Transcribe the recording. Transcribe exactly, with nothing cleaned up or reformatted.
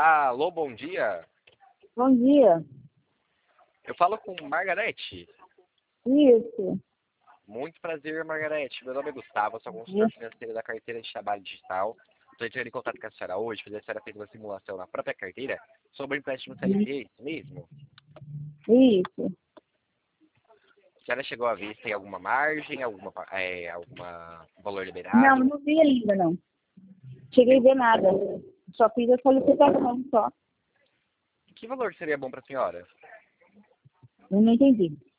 Alô, bom dia. Bom dia. Eu falo com Margarete. Isso. Muito prazer, Margarete. Meu nome é Gustavo, eu sou consultor financeiro da carteira de trabalho digital. Estou entrando em contato com a senhora hoje, porque a senhora fez uma simulação na própria carteira sobre o empréstimo C L T, é isso mesmo? Isso. A senhora chegou a ver se tem alguma margem, alguma, é, alguma valor liberado? Não, não vi ainda, não. Cheguei a ver nada. Só fiz a solicitação, só. Que valor seria bom para a senhora? Eu não entendi.